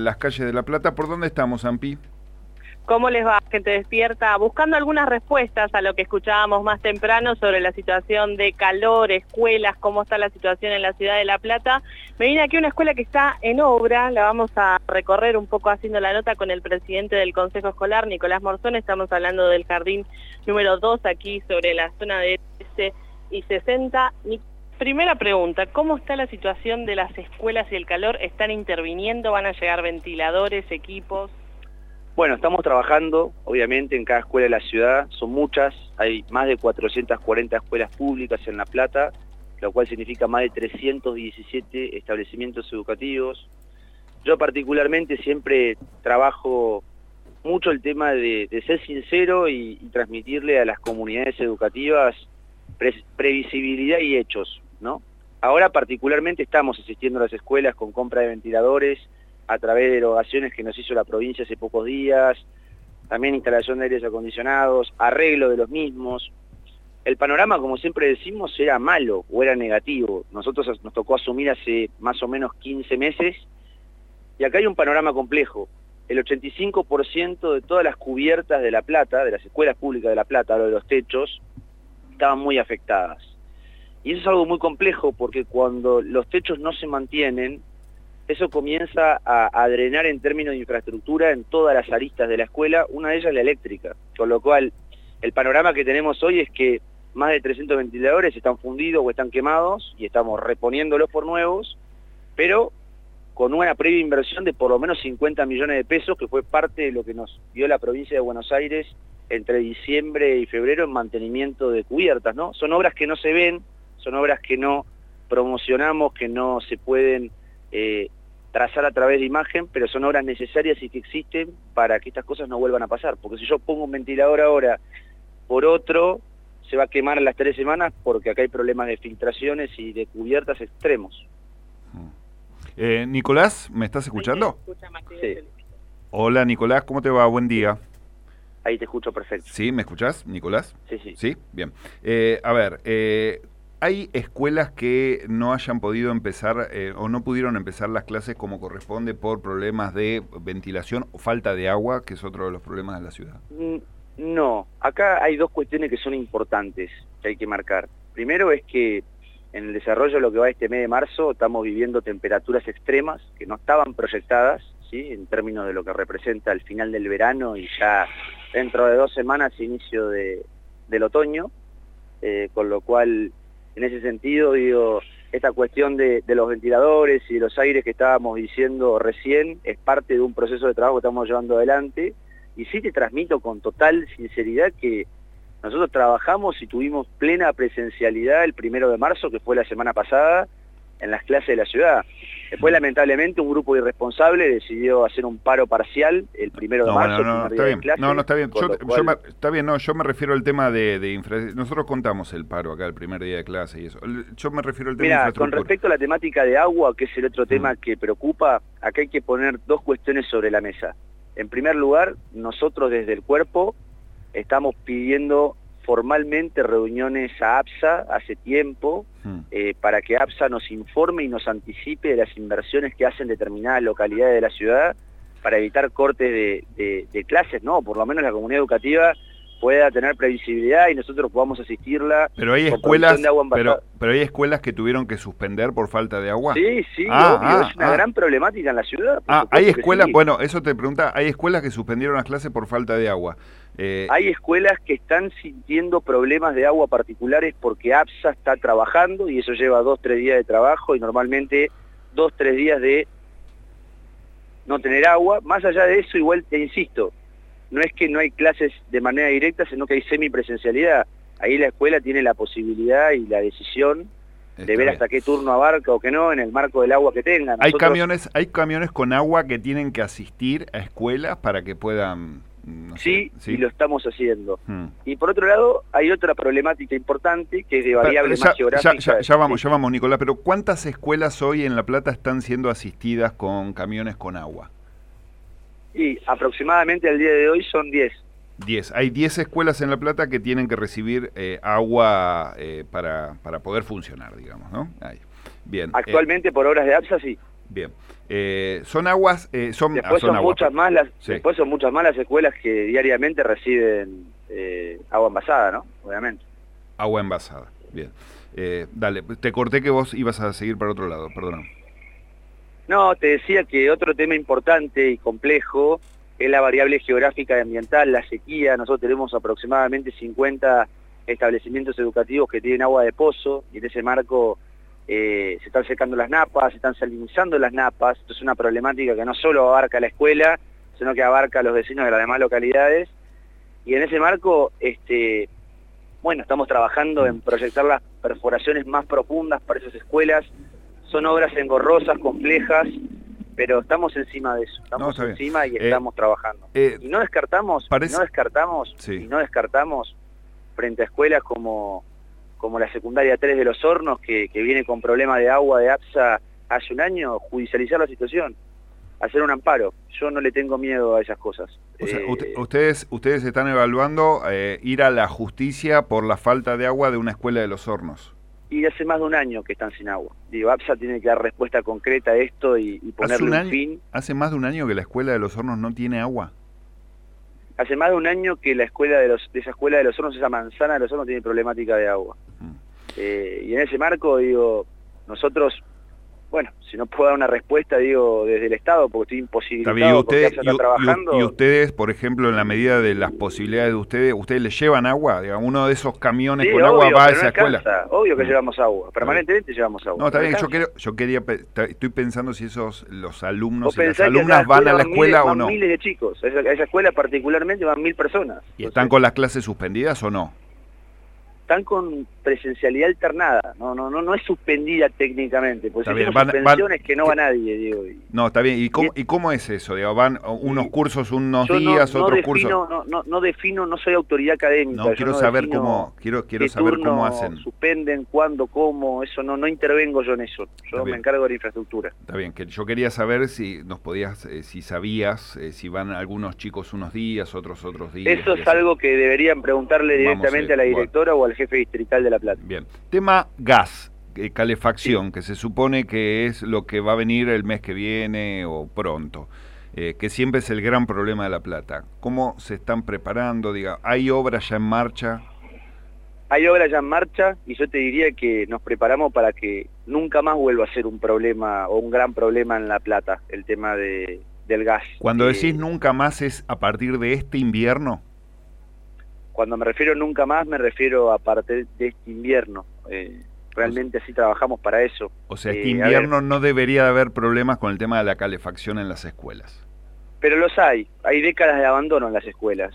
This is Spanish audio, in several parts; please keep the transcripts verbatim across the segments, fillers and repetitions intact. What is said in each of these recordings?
las calles de La Plata. ¿Por dónde estamos, Ampi? ¿Cómo les va, gente despierta? Buscando algunas respuestas a lo que escuchábamos más temprano sobre la situación de calor, escuelas, cómo está la situación en la ciudad de La Plata. Me vine aquí a una escuela que está en obra, la vamos a recorrer un poco haciendo la nota con el presidente del Consejo Escolar, Nicolás Morzón. Estamos hablando del jardín número dos aquí sobre la zona de trece y sesenta. Mi primera pregunta, ¿cómo está la situación de las escuelas y el calor? ¿Están interviniendo? ¿Van a llegar ventiladores, equipos? Bueno, estamos trabajando, obviamente, en cada escuela de la ciudad, son muchas, hay más de cuatrocientas cuarenta escuelas públicas en La Plata, lo cual significa más de trescientos diecisiete establecimientos educativos. Yo particularmente siempre trabajo mucho el tema de, de ser sincero y, y transmitirle a las comunidades educativas pre, previsibilidad y hechos, ¿no? Ahora particularmente estamos asistiendo a las escuelas con compra de ventiladores, a través de erogaciones que nos hizo la provincia hace pocos días, también instalación de aires acondicionados, arreglo de los mismos. El panorama, como siempre decimos, era malo o era negativo. Nosotros nos tocó asumir hace más o menos quince meses, y acá hay un panorama complejo. El ochenta y cinco por ciento de todas las cubiertas de La Plata, de las escuelas públicas de La Plata, hablo de los techos, estaban muy afectadas. Y eso es algo muy complejo, porque cuando los techos no se mantienen, eso comienza a, a drenar en términos de infraestructura en todas las aristas de la escuela, una de ellas la eléctrica, con lo cual el panorama que tenemos hoy es que más de trescientos ventiladores están fundidos o están quemados y estamos reponiéndolos por nuevos, pero con una previa inversión de por lo menos cincuenta millones de pesos, que fue parte de lo que nos dio la provincia de Buenos Aires entre diciembre y febrero en mantenimiento de cubiertas, ¿no? Son obras que no se ven, son obras que no promocionamos, que no se pueden Eh, trazar a través de imagen, pero son obras necesarias y que existen para que estas cosas no vuelvan a pasar, porque si yo pongo un ventilador ahora por otro, se va a quemar en las tres semanas porque acá hay problemas de filtraciones y de cubiertas extremos. Eh, Nicolás, ¿me estás escuchando? Sí. Hola Nicolás, ¿cómo te va? Buen día. Ahí te escucho perfecto. ¿Sí? ¿Me escuchás, Nicolás? Sí, sí. ¿Sí? Bien. Eh, a ver, eh, ¿hay escuelas que no hayan podido empezar eh, o no pudieron empezar las clases como corresponde por problemas de ventilación o falta de agua, que es otro de los problemas de la ciudad? No, acá hay dos cuestiones que son importantes que hay que marcar. Primero es que en el desarrollo de lo que va este mes de marzo estamos viviendo temperaturas extremas que no estaban proyectadas, ¿sí?, en términos de lo que representa el final del verano y ya dentro de dos semanas inicio de, del otoño, eh, con lo cual en ese sentido, digo, esta cuestión de, de los ventiladores y de los aires que estábamos diciendo recién es parte de un proceso de trabajo que estamos llevando adelante, y sí te transmito con total sinceridad que nosotros trabajamos y tuvimos plena presencialidad el primero de marzo, que fue la semana pasada, en las clases de la ciudad. Después, lamentablemente, un grupo irresponsable decidió hacer un paro parcial el primero de no, marzo. Bueno, no, no, está bien. Clase, no, no, está bien. Yo, cual... yo me, está bien, no, yo me refiero al tema de, de infraestructura. Nosotros contamos el paro acá el primer día de clase y eso. Yo me refiero al tema Mira, de infraestructura. Con respecto a la temática de agua, que es el otro tema mm. que preocupa, acá hay que poner dos cuestiones sobre la mesa. En primer lugar, nosotros desde el cuerpo estamos pidiendo formalmente reuniones a APSA hace tiempo, hmm. eh, para que APSA nos informe y nos anticipe de las inversiones que hacen determinadas localidades de la ciudad para evitar cortes de, de, de clases, ¿no? Por lo menos la comunidad educativa pueda tener previsibilidad y nosotros podamos asistirla. Pero hay escuelas, de agua pero, pero hay escuelas que tuvieron que suspender por falta de agua. Sí, sí, ah, obvio, ah, es una ah. gran problemática en la ciudad. Ah, hay escuelas, sí. Bueno, eso te pregunta, hay escuelas que suspendieron las clases por falta de agua. Eh, hay escuelas que están sintiendo problemas de agua particulares porque APSA está trabajando y eso lleva dos, tres días de trabajo y normalmente dos, tres días de no tener agua. Más allá de eso, igual te insisto, no es que no hay clases de manera directa, sino que hay semipresencialidad. Ahí la escuela tiene la posibilidad y la decisión de Está ver bien. hasta qué turno abarca o que no, en el marco del agua que tengan. Nosotros... Hay camiones, hay camiones con agua que tienen que asistir a escuelas para que puedan... No sí, sé, sí, y lo estamos haciendo. Hmm. Y por otro lado, hay otra problemática importante que es de variable ya, más geográfica. Ya, ya, ya vamos, sí. ya vamos, Nicolás, pero ¿cuántas escuelas hoy en La Plata están siendo asistidas con camiones con agua? Y aproximadamente al día de hoy son diez. diez. Hay diez escuelas en La Plata que tienen que recibir eh, agua eh, para, para poder funcionar, digamos, ¿no? Ahí. Bien. Actualmente eh, por obras de APSA, sí. Bien. Eh, son aguas, eh, son, después ah, son, son aguas, muchas más las, sí. después son muchas más las escuelas que diariamente reciben eh, agua envasada, ¿no? Obviamente. Agua envasada. Bien. Eh, dale, te corté que vos ibas a seguir para otro lado, perdón. No, te decía que otro tema importante y complejo es la variable geográfica y ambiental, la sequía. Nosotros tenemos aproximadamente cincuenta establecimientos educativos que tienen agua de pozo, y en ese marco eh, se están secando las napas, se están salinizando las napas. Esto es una problemática que no solo abarca la escuela, sino que abarca a los vecinos de las demás localidades. Y en ese marco, este, bueno, estamos trabajando en proyectar las perforaciones más profundas para esas escuelas. Son obras engorrosas, complejas, pero estamos encima de eso, estamos no, encima y eh, estamos trabajando. Eh, y no descartamos, parece... y no descartamos, sí. y no descartamos frente a escuelas como, como la secundaria tres de Los Hornos, que, que viene con problema de agua de APSA hace un año, judicializar la situación, hacer un amparo. Yo no le tengo miedo a esas cosas. O sea, eh, usted, ustedes, ustedes están evaluando eh, ir a la justicia por la falta de agua de una escuela de Los Hornos. Y hace más de un año que están sin agua. Digo, APSA tiene que dar respuesta concreta a esto y, y ponerle un, un fin. ¿Hace más de un año que la escuela de Los Hornos no tiene agua? Hace más de un año que la escuela de, los, de esa escuela de Los Hornos, esa manzana de Los Hornos, tiene problemática de agua. Mm. Eh, y en ese marco, digo, nosotros, bueno, si no puedo dar una respuesta, digo, desde el Estado, porque estoy imposibilitado, está bien, y ustedes, porque APSA está trabajando. Y, y ustedes, por ejemplo, en la medida de las posibilidades de ustedes, ¿ustedes les llevan agua? Digamos, uno de esos camiones sí, con obvio, agua va a pero esa no escuela. alcanza. Obvio que mm. llevamos agua, permanentemente llevamos agua. No, está no bien, alcanza. yo, quiero, yo quería, estoy pensando si esos, los alumnos y las alumnas van a la escuela miles, o no. Van miles de chicos, a esa, a esa escuela particularmente van mil personas. ¿Y están Entonces, con las clases suspendidas o no? Están con presencialidad alternada, no no no no es suspendida técnicamente, porque si van, suspensiones van, que no va nadie, digo. Y, no, está bien, ¿y cómo, y cómo es eso? Digo, ¿van unos cursos unos yo días, no, no otros defino, cursos? No, no, no defino, no soy autoridad académica. No, quiero no saber cómo, quiero, quiero saber cómo hacen. Suspenden, cuándo, cómo, eso no, no intervengo yo en eso, yo me encargo de la infraestructura. Está bien, que yo quería saber si nos podías, eh, si sabías, eh, si van algunos chicos unos días, otros otros días. Eso es algo que deberían preguntarle directamente a, a la directora bueno. o al jefe distrital de La Plata. Bien, tema gas, eh, calefacción, sí. que se supone que es lo que va a venir el mes que viene o pronto, eh, que siempre es el gran problema de La Plata. ¿Cómo se están preparando? Diga, ¿hay obras ya en marcha? Hay obras ya en marcha y yo te diría que nos preparamos para que nunca más vuelva a ser un problema o un gran problema en La Plata, el tema de, del gas. Cuando eh, decís nunca más, ¿es a partir de este invierno? Cuando me refiero nunca más, me refiero a partir de este invierno. Eh, realmente así trabajamos para eso. O sea, este eh, invierno no debería de haber problemas con el tema de la calefacción en las escuelas. Pero los hay. Hay décadas de abandono en las escuelas.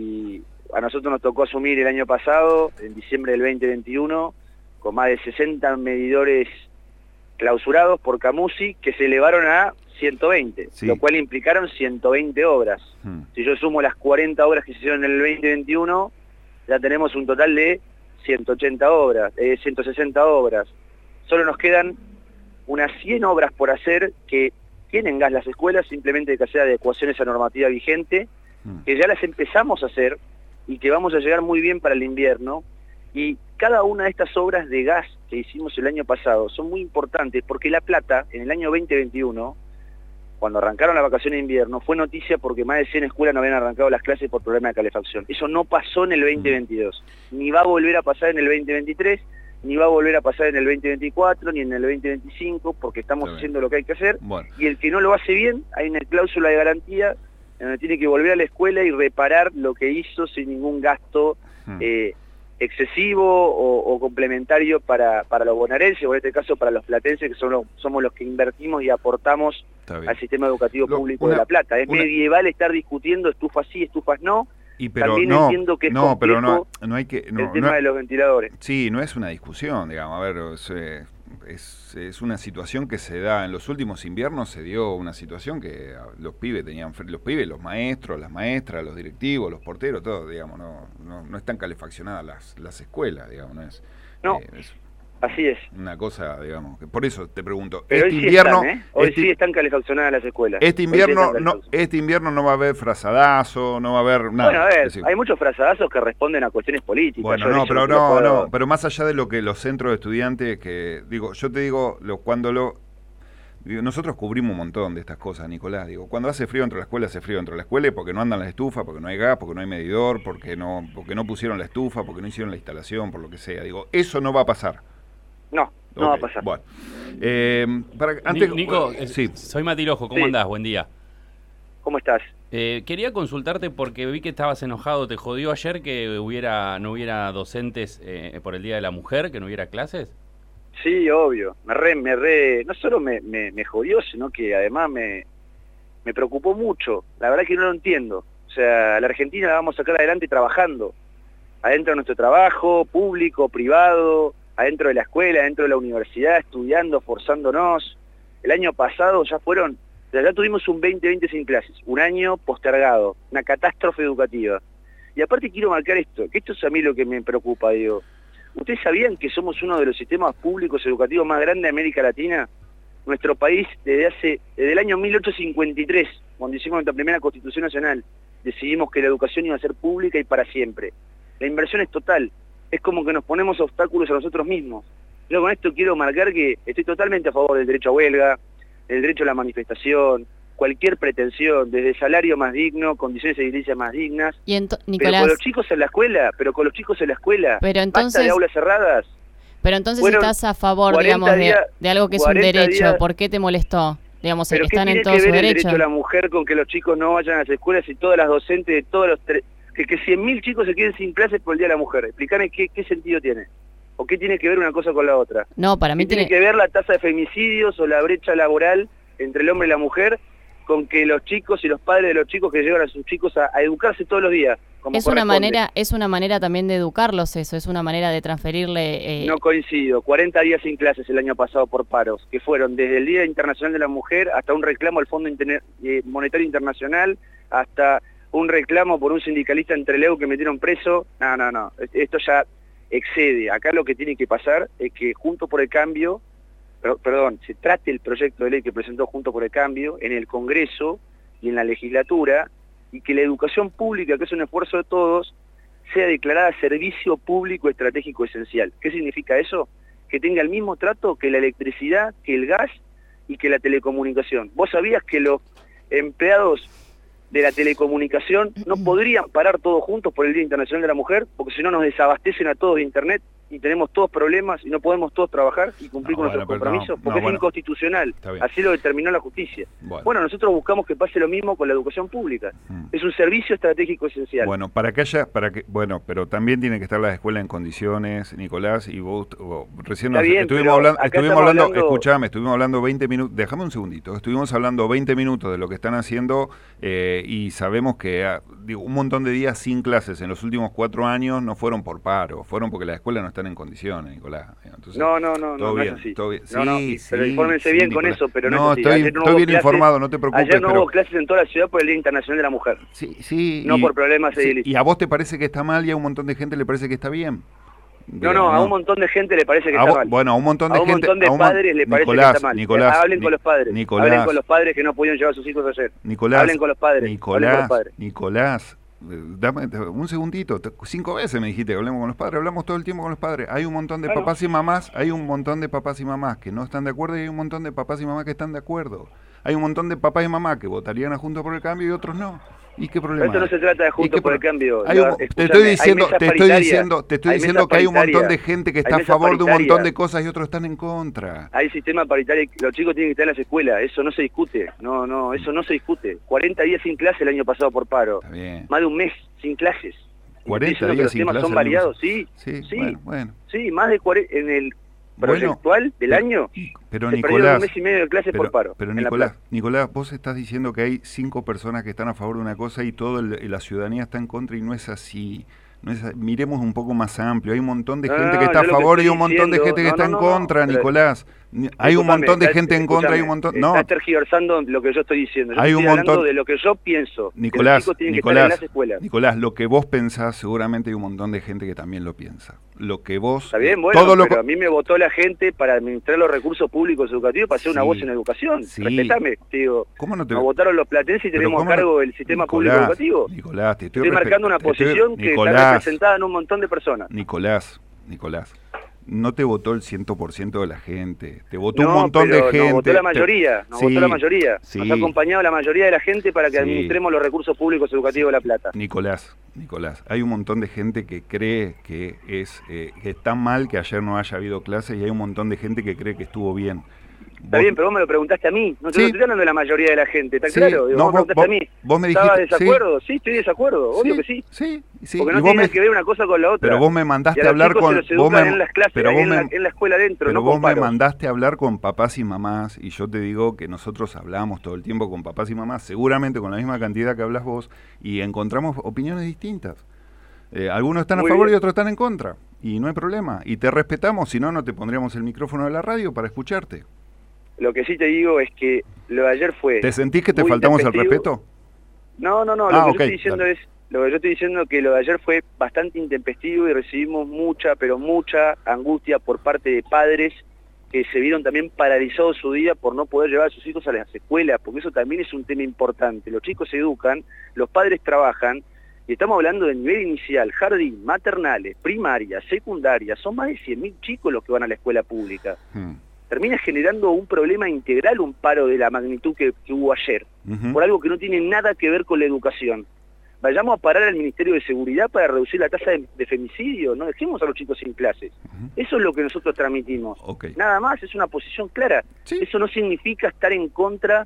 Y a nosotros nos tocó asumir el año pasado, en diciembre del veinte veintiuno, con más de sesenta medidores clausurados por Camusi, que se elevaron a ciento veinte, sí. lo cual implicaron ciento veinte obras. Hmm. Si yo sumo las cuarenta obras que se hicieron en el veinte veintiuno, ya tenemos un total de ciento ochenta obras, eh, ciento sesenta obras. Solo nos quedan unas cien obras por hacer que tienen gas las escuelas, simplemente hay que hacer adecuaciones a normativa vigente, hmm. que ya las empezamos a hacer y que vamos a llegar muy bien para el invierno. Y cada una de estas obras de gas que hicimos el año pasado son muy importantes porque La Plata, en el año veinte veintiuno, cuando arrancaron las vacaciones de invierno, fue noticia porque más de cien escuelas no habían arrancado las clases por problema de calefacción. Eso no pasó en el veinte veintidós, ni va a volver a pasar en el veinte veintitrés, ni va a volver a pasar en el veinte veinticuatro, ni en el veinte veinticinco, porque estamos sí. haciendo lo que hay que hacer. Bueno. Y el que no lo hace bien, hay una cláusula de garantía en donde tiene que volver a la escuela y reparar lo que hizo sin ningún gasto hmm. eh, excesivo o, o complementario para, para los bonaerenses, o en este caso para los platenses, que son los, somos los que invertimos y aportamos al sistema educativo lo, público una, de La Plata. Es una, medieval estar discutiendo estufas sí, estufas no. Y pero También no, entiendo que es no, pero no, no hay que no, el tema no, de los ventiladores. Sí, no es una discusión, digamos, a ver, es, es, es una situación que se da en los últimos inviernos, se dio una situación que los pibes tenían, los pibes, los maestros, las maestras, los directivos, los porteros, todos, digamos, no, no, no están calefaccionadas las, las escuelas, digamos, no es, no. Eh, es Así es. Una cosa, digamos, que por eso te pregunto. Pero este hoy invierno, sí están, ¿eh? Hoy este, sí están calefaccionadas las escuelas. Este invierno, sí no, este invierno no va a haber frazadazo, no va a haber nada. Bueno, a ver, hay muchos frazadazos que responden a cuestiones políticas. Bueno, yo no, pero no, puedo... no, pero más allá de lo que los centros de estudiantes, que digo, yo te digo, lo, cuando lo Digo, nosotros cubrimos un montón de estas cosas, Nicolás. Digo, cuando hace frío dentro de la escuela, hace frío dentro de la escuela porque no andan las estufas, porque no hay gas, porque no hay medidor, porque no, porque no pusieron la estufa, porque no hicieron la instalación, por lo que sea. Digo, eso no va a pasar. No, no okay, va a pasar. Bueno. Eh, para, antes, Nico, eh, sí. soy Mati Lojo, ¿cómo sí. andás? Buen día. ¿Cómo estás? Eh, quería consultarte porque vi que estabas enojado. ¿Te jodió ayer que hubiera no hubiera docentes eh, por el Día de la Mujer, que no hubiera clases? Sí, obvio. Me re, me re, no solo me, me, me jodió, sino que además me, me preocupó mucho. La verdad que no lo entiendo. O sea, la Argentina la vamos a sacar adelante trabajando. Adentro de nuestro trabajo, público, privado, adentro de la escuela, adentro de la universidad, estudiando, forzándonos. El año pasado ya fueron, ya tuvimos un veinte veinte sin clases, un año postergado, una catástrofe educativa. Y aparte quiero marcar esto, que esto es a mí lo que me preocupa, digo. ¿Ustedes sabían que somos uno de los sistemas públicos educativos más grandes de América Latina? Nuestro país, desde hace desde el año mil ochocientos cincuenta y tres, cuando hicimos nuestra primera Constitución Nacional, decidimos que la educación iba a ser pública y para siempre. La inversión es total, es como que nos ponemos obstáculos a nosotros mismos. Yo con esto quiero marcar que estoy totalmente a favor del derecho a huelga, del derecho a la manifestación, cualquier pretensión, desde salario más digno, condiciones edilicias más dignas, y Nicolás, pero con los chicos en la escuela, pero con los chicos en la escuela, pero entonces, basta de aulas cerradas. Pero entonces estás a favor, digamos, de, de algo que es un derecho, días, ¿por qué te molestó? Digamos, pero están ¿qué en tiene todo que su ver derecho? el derecho a la mujer con que los chicos no vayan a las escuelas y todas las docentes de todos los... que, que cien mil chicos se queden sin clases por el Día de la Mujer? Explícame qué, qué sentido tiene. ¿O qué tiene que ver una cosa con la otra? No, para mí tiene... tiene que ver la tasa de femicidios o la brecha laboral entre el hombre y la mujer con que los chicos y los padres de los chicos que llevan a sus chicos a, a educarse todos los días? Como es una manera es una manera también de educarlos, eso es una manera de transferirle... Eh... No coincido, cuarenta días sin clases el año pasado por paros, que fueron desde el Día Internacional de la Mujer hasta un reclamo al Fondo Inter eh, Monetario Internacional, hasta un reclamo por un sindicalista entre Trelew que metieron preso. No, no, no, esto ya excede. Acá lo que tiene que pasar es que Juntos por el Cambio, perdón, se trate el proyecto de ley que presentó Juntos por el Cambio en el Congreso y en la legislatura, y que la educación pública, que es un esfuerzo de todos, sea declarada servicio público estratégico esencial. ¿Qué significa eso? Que tenga el mismo trato que la electricidad, que el gas y que la telecomunicación. ¿Vos sabías que los empleados de la telecomunicación no podrían parar todos juntos por el Día Internacional de la Mujer? Porque si no nos desabastecen a todos de internet y tenemos todos problemas y no podemos todos trabajar y cumplir no, con nuestros bueno, compromisos, no, porque no, es bueno, inconstitucional. Así lo determinó la justicia. Bueno. bueno, nosotros buscamos que pase lo mismo con la educación pública. Hmm. Es un servicio estratégico esencial. Bueno, para que haya, para que, bueno, pero también tiene que estar la escuela en condiciones, Nicolás, y vos, vos recién nos, bien, estuvimos hablando, estuvimos hablando, hablando, escuchame, estuvimos hablando veinte minutos, déjame un segundito, estuvimos hablando veinte minutos de lo que están haciendo eh, y sabemos que ah, digo, un montón de días sin clases en los últimos cuatro años no fueron por paro, fueron porque las escuelas no están en condiciones. Nicolás. Entonces, no, no, no, no, bien, no es así. Todo bien. No, no, sí, pero sí, infórmense sí, bien Nicolás. con eso, pero no, no es así. estoy, no estoy bien clases, informado, no te preocupes. Ayer no pero... hubo clases en toda la ciudad por el Día Internacional de la Mujer. Sí, sí. No y, por problemas sí, edilicios. ¿Y a vos te parece que está mal y a un montón de gente le parece que está bien? No, no, a un montón de gente le parece que a está vos, mal. Bueno, a un montón de a un gente... montón de a un padres le parece Nicolás, que está mal. Nicolás, Hablen Ni, con los padres. Nicolás, Hablen con los padres que no pudieron llevar a sus hijos ayer. Nicolás, Hablen con los padres. Nicolás, Hablen con los padres. Nicolás, dame un segundito, cinco veces me dijiste que hablemos con los padres, hablamos todo el tiempo con los padres. Hay un montón de claro. papás y mamás, hay un montón de papás y mamás que no están de acuerdo y hay un montón de papás y mamás que están de acuerdo. Hay un montón de papás y mamás que votarían a Juntos por el Cambio y otros no. ¿Y qué problema? Pero esto no se trata de Juntos por el Cambio. Hay un, te estoy diciendo, te estoy diciendo, te estoy diciendo que hay un montón de gente que está a favor de un montón de cosas y otros están en contra. Hay sistema paritario, los chicos tienen que estar en las escuelas, eso no se discute. No, no, eso no se discute. cuarenta días sin clase el año pasado por paro. Está bien. Más de un mes sin clases. cuarenta días sin clase. Los temas son variados, sí. Sí, sí. Bueno, bueno. Sí, más de cuarenta en el proyectual bueno, del pero, año. Pero se Nicolás, un mes y medio de clases pero, por paro. Pero Nicolás, Nicolás, vos estás diciendo que hay cinco personas que están a favor de una cosa y toda la ciudadanía está en contra y no es así. No es, miremos un poco más amplio. Hay un montón de no, gente no, que está a favor y un montón diciendo, de gente que no, está no, en no, contra, no, Nicolás. Hay un montón de gente en contra, hay un montón... No, estás tergiversando lo que yo estoy diciendo. Yo hay estoy un montón hablando de lo que yo pienso. Nicolás, que los chicos tienen Nicolás, que estar en las escuelas. Nicolás, lo que vos pensás, seguramente hay un montón de gente que también lo piensa. Lo que vos... Está bien, bueno, todo pero lo... a mí me votó la gente para administrar los recursos públicos educativos, para ser sí, una voz en educación. Sí. Respetame, digo. ¿Cómo no te... Nos votaron los platenses y tenemos a cargo no... el sistema Nicolás, público educativo. Nicolás, te estoy, estoy marcando una posición estoy... que Nicolás, está representada en un montón de personas. Nicolás, Nicolás, no te votó el cien por ciento de la gente, te votó no, un montón pero de gente. Nos votó la mayoría, nos sí, votó la mayoría. Sí. Nos ha acompañado la mayoría de la gente para que sí. administremos los recursos públicos educativos de La Plata. Nicolás, Nicolás, hay un montón de gente que cree que es eh, que está mal que ayer no haya habido clases y hay un montón de gente que cree que estuvo bien. Está vos... bien, pero vos me lo preguntaste a mí, no te sí. lo estoy hablando de la mayoría de la gente, ¿está sí. claro? Digo, No, vos, vos me preguntaste vos, a mí. Vos me dijiste, ¿Estaba de desacuerdo? Sí, sí, estoy de desacuerdo, obvio sí, que sí. Sí, sí. Porque no y tiene me... que ver una cosa con la otra. Pero vos me mandaste a a hablar con... Se vos me... en las clases, pero vos en, me... la, en la escuela adentro, pero no vos con me paros. mandaste a hablar con papás y mamás y yo te digo que nosotros hablamos todo el tiempo con papás y mamás, seguramente con la misma cantidad que hablas vos, y encontramos opiniones distintas. Eh, algunos están Muy a favor bien. y otros están en contra, y no hay problema. Y te respetamos, si no, no te pondríamos el micrófono de la radio para escucharte. Lo que sí te digo es que lo de ayer fue... ¿Te sentís que te faltamos el respeto? No, no, no, lo ah, que okay, yo estoy diciendo dale. es... Lo que yo estoy diciendo es que lo de ayer fue bastante intempestivo y recibimos mucha, pero mucha angustia por parte de padres que se vieron también paralizados su día por no poder llevar a sus hijos a las escuelas, porque eso también es un tema importante. Los chicos se educan, los padres trabajan, y estamos hablando de nivel inicial, jardín, maternales, primaria, secundaria, son más de cien mil chicos los que van a la escuela pública. Hmm. Termina generando un problema integral, un paro de la magnitud que, que hubo ayer, uh-huh. por algo que no tiene nada que ver con la educación. Vayamos a parar al Ministerio de Seguridad para reducir la tasa de, de femicidio, no dejemos a los chicos sin clases. Uh-huh. Eso es lo que nosotros transmitimos. Okay. Nada más, es una posición clara. ¿Sí? Eso no significa estar en contra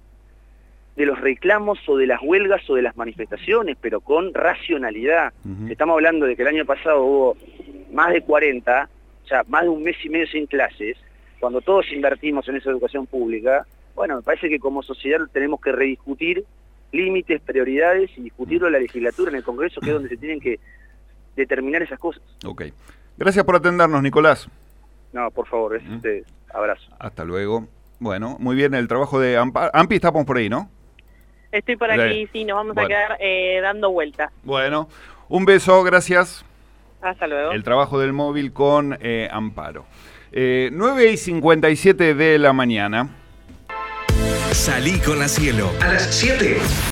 de los reclamos o de las huelgas o de las manifestaciones, pero con racionalidad. Uh-huh. Estamos hablando de que el año pasado hubo más de cuarenta, o sea, más de un mes y medio sin clases, cuando todos invertimos en esa educación pública. Bueno, me parece que como sociedad tenemos que rediscutir límites, prioridades y discutirlo en la legislatura, en el Congreso, que es donde se tienen que determinar esas cosas. Ok. Gracias por atendernos, Nicolás. No, por favor, es ¿Mm? usted. Abrazo. Hasta luego. Bueno, muy bien, el trabajo de Ampi, Ampi estamos por ahí, ¿no? Estoy por aquí, sí, nos vamos bueno. a quedar eh, dando vueltas. Bueno, un beso, gracias. Hasta luego. El trabajo del móvil con eh, Amparo. Eh, nueve y cincuenta y siete de la mañana. Salí con la Cielo a las siete.